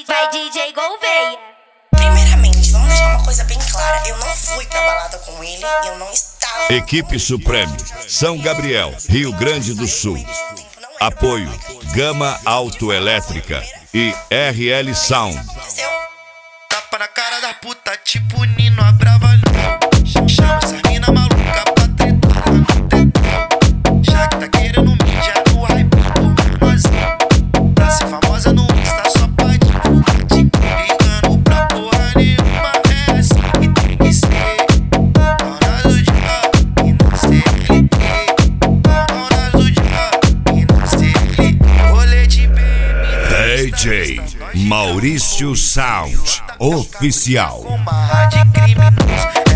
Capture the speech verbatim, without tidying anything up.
Vai D J Gouveia. Primeiramente, vamos deixar uma coisa bem clara. Eu não fui pra balada com ele, eu não estava. Equipe Supreme, São Gabriel, Rio Grande do Sul. Apoio Gama Autoelétrica e R L Sound. Tapa na cara da puta, tipo Nino Abravanel. Chama essa mina maluca pra tretar no tetão. Já que tá querendo mídia no hype por nós. Pra ser famosa no Insta só pode divulgar. Te ligando pra porra nenhuma. É assim que tem que ser. Hora do dia e não C L T. Hora do dia e não C L T. Rolê de B M. D J Maurício Sound Oficial. Com barra de criminoso.